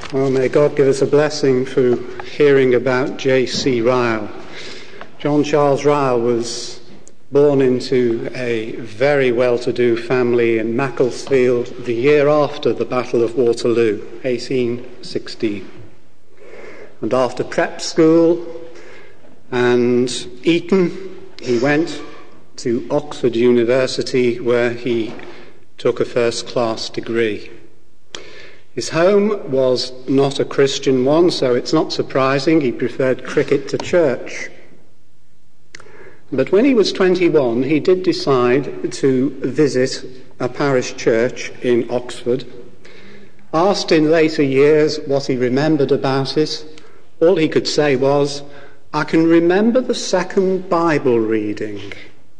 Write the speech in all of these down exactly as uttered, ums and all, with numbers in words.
Well, may God give us a blessing for hearing about J C Ryle. John Charles Ryle was born into a very well-to-do family in Macclesfield the year after the Battle of Waterloo, eighteen sixteen. And after prep school and Eton, he went to Oxford University, where he took a first-class degree. His home was not a Christian one, so it's not surprising he preferred cricket to church. But when he was twenty-one, he did decide to visit a parish church in Oxford. Asked in later years what he remembered about it, all he could say was, "I can remember the second Bible reading."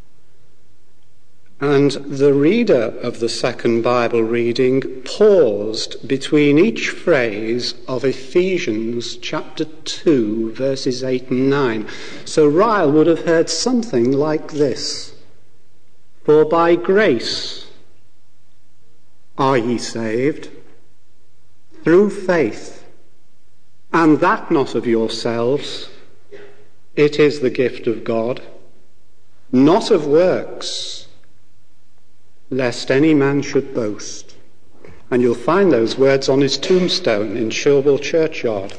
And the reader of the second Bible reading paused between each phrase of Ephesians chapter two, verses eight and nine. So Ryle would have heard something like this: "For by grace are ye saved, through faith, and that not of yourselves. It is the gift of God, not of works, lest any man should boast." And you'll find those words on his tombstone in Shirwell churchyard.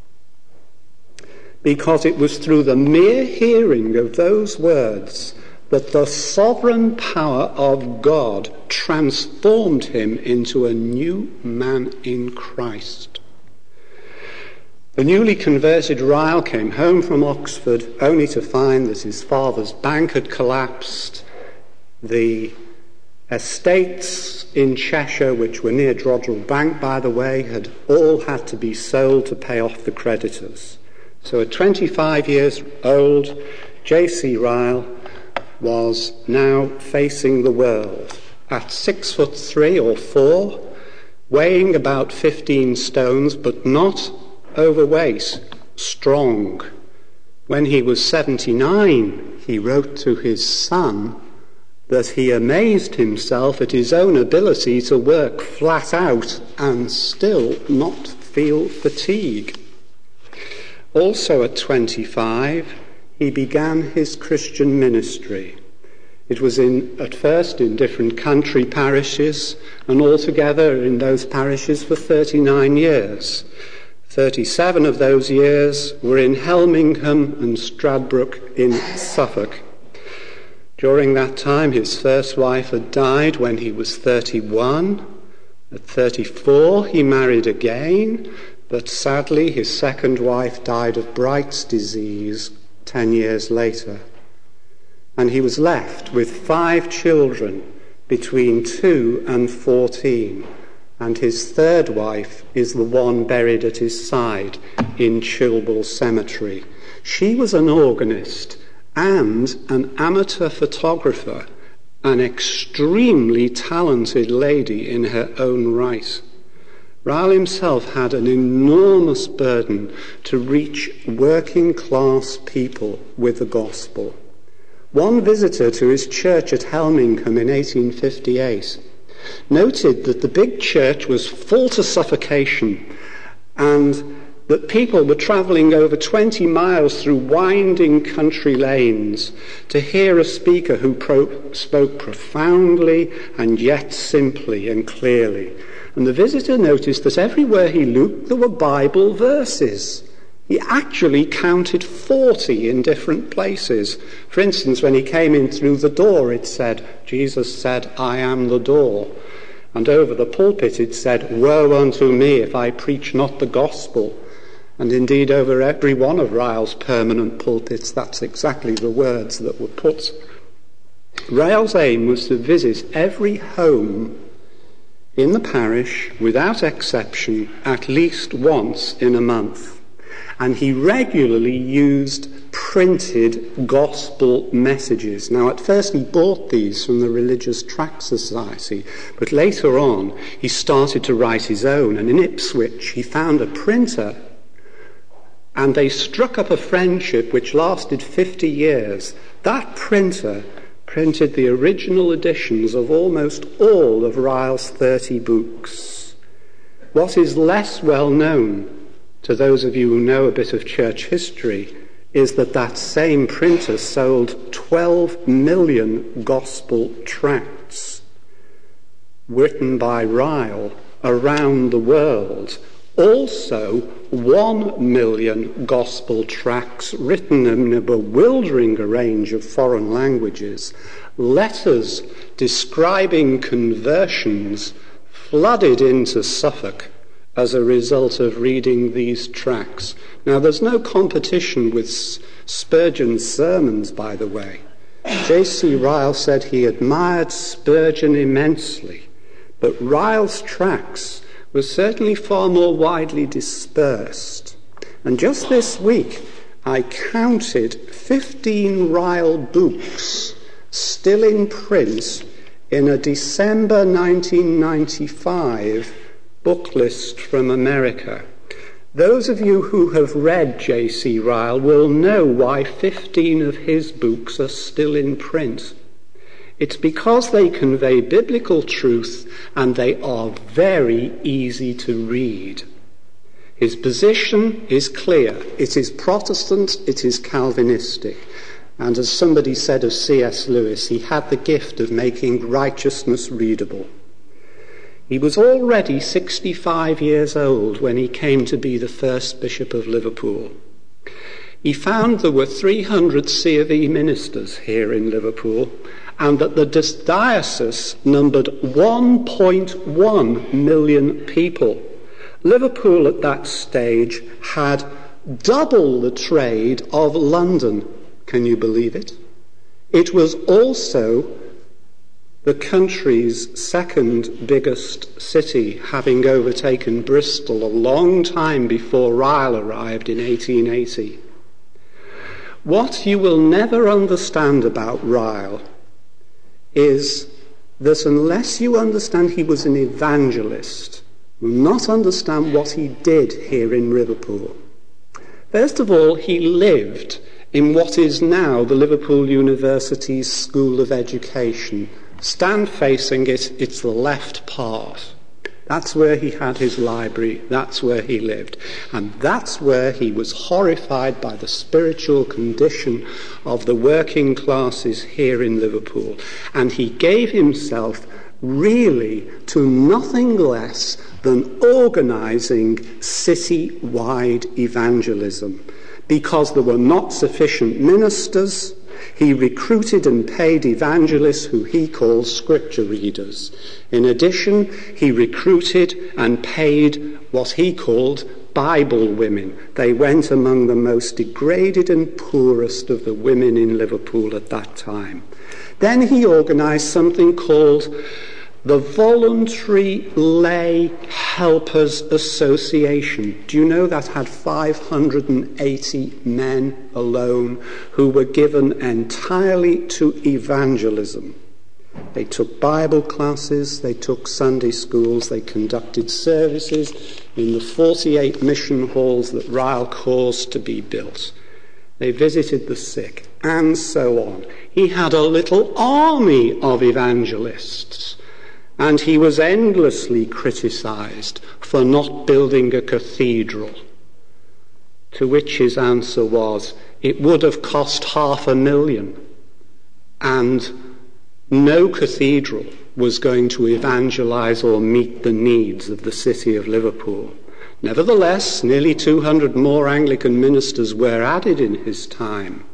Because it was through the mere hearing of those words that the sovereign power of God transformed him into a new man in Christ. The newly converted Ryle came home from Oxford only to find that his father's bank had collapsed. The estates in Cheshire, which were near Drodrell Bank, by the way, had all had to be sold to pay off the creditors. So at twenty-five years old, J C Ryle was now facing the world. At six foot three or four, weighing about fifteen stones, but not overweight, strong. When he was seventy-nine, he wrote to his son that he amazed himself at his own ability to work flat out and still not feel fatigue. Also at twenty-five, he began his Christian ministry. It was in, at first in different country parishes, and altogether in those parishes for thirty-nine years. thirty-seven of those years were in Helmingham and Stradbroke in Suffolk. During that time, his first wife had died when he was thirty-one. At thirty-four, he married again, but sadly his second wife died of Bright's disease ten years later. And he was left with five children between two and fourteen, and his third wife is the one buried at his side in Chilwell Cemetery. She was an organist and an amateur photographer, an extremely talented lady in her own right. Ryle himself had an enormous burden to reach working-class people with the gospel. One visitor to his church at Helmingham in eighteen fifty-eight noted that the big church was full to suffocation, and that people were travelling over twenty miles through winding country lanes to hear a speaker who pro- spoke profoundly and yet simply and clearly. And the visitor noticed that everywhere he looked there were Bible verses. He actually counted forty in different places. For instance, when he came in through the door, it said, Jesus said, "I am the door." And over the pulpit it said, "Woe unto me if I preach not the gospel." And indeed, over every one of Ryle's permanent pulpits, that's exactly the words that were put. Ryle's aim was to visit every home in the parish, without exception, at least once in a month. And he regularly used printed gospel messages. Now, at first he bought these from the Religious Tract Society, but later on he started to write his own. And in Ipswich he found a printer, and they struck up a friendship which lasted fifty years. That printer printed the original editions of almost all of Ryle's thirty books. What is less well known to those of you who know a bit of church history is that that same printer sold twelve million gospel tracts written by Ryle around the world. Also, one million gospel tracts written in a bewildering range of foreign languages. Letters describing conversions flooded into Suffolk as a result of reading these tracts. Now, there's no competition with Spurgeon's sermons, by the way. J C Ryle said he admired Spurgeon immensely, but Ryle's tracts were certainly far more widely dispersed. And just this week, I counted fifteen Ryle books still in print in a December nineteen ninety-five book list from America. Those of you who have read J C Ryle will know why fifteen of his books are still in print. It's because they convey biblical truth and they are very easy to read. His position is clear. It is Protestant, it is Calvinistic. And as somebody said of C S Lewis, he had the gift of making righteousness readable. He was already sixty-five years old when he came to be the first Bishop of Liverpool. He found there were three hundred C of E ministers here in Liverpool, and that the diocese numbered one point one million people. Liverpool at that stage had double the trade of London. Can you believe it? It was also the country's second biggest city, having overtaken Bristol a long time before Ryle arrived in eighteen eighty. What you will never understand about Ryle is that unless you understand he was an evangelist, you will not understand what he did here in Liverpool. First of all, he lived in what is now the Liverpool University's School of Education. Stand facing it, it's the left part. That's where he had his library, that's where he lived. And that's where he was horrified by the spiritual condition of the working classes here in Liverpool. And he gave himself really to nothing less than organising city-wide evangelism. Because there were not sufficient ministers, he recruited and paid evangelists who he called scripture readers. In addition, he recruited and paid what he called Bible women. They went among the most degraded and poorest of the women in Liverpool at that time. Then he organised something called the Voluntary Lay Helpers Association. Do you know that had five hundred eighty men alone who were given entirely to evangelism? They took Bible classes, they took Sunday schools, they conducted services in the forty-eight mission halls that Ryle caused to be built. They visited the sick, and so on. He had a little army of evangelists. And he was endlessly criticised for not building a cathedral, to which his answer was, it would have cost half a million, and no cathedral was going to evangelise or meet the needs of the city of Liverpool. Nevertheless, nearly two hundred more Anglican ministers were added in his time.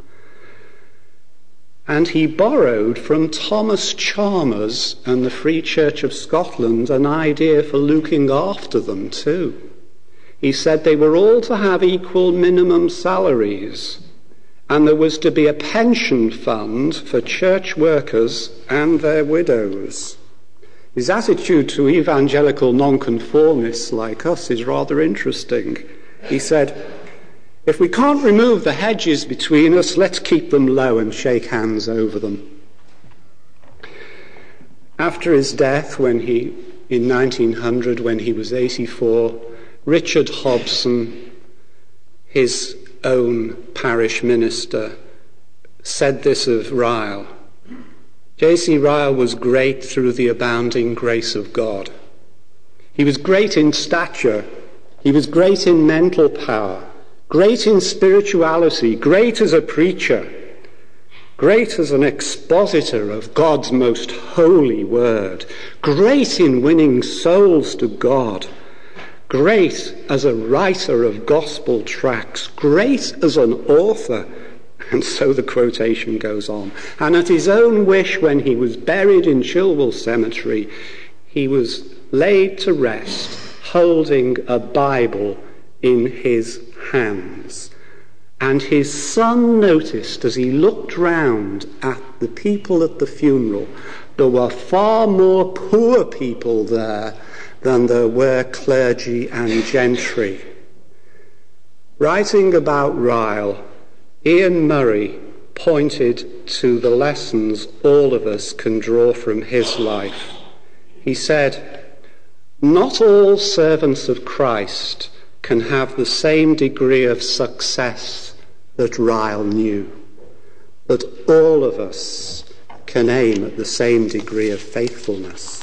And he borrowed from Thomas Chalmers and the Free Church of Scotland an idea for looking after them too. He said they were all to have equal minimum salaries, and there was to be a pension fund for church workers and their widows. His attitude to evangelical nonconformists like us is rather interesting. He said, if we can't remove the hedges between us, let's keep them low and shake hands over them. After his death, when he, in nineteen hundred, when he was eighty-four, Richard Hobson, his own parish minister, said this of Ryle: J C Ryle was great through the abounding grace of God. He was great in stature. He was great in mental power, great in spirituality, great as a preacher, great as an expositor of God's most holy word, great in winning souls to God, great as a writer of gospel tracts, great as an author. And so the quotation goes on. And at his own wish, when he was buried in Chilwell Cemetery, he was laid to rest, holding a Bible in his hands. And his son noticed, as he looked round at the people at the funeral, there were far more poor people there than there were clergy and gentry. Writing about Ryle, Ian Murray pointed to the lessons all of us can draw from his life. He said, "Not all servants of Christ can have the same degree of success that Ryle knew, but all of us can aim at the same degree of faithfulness."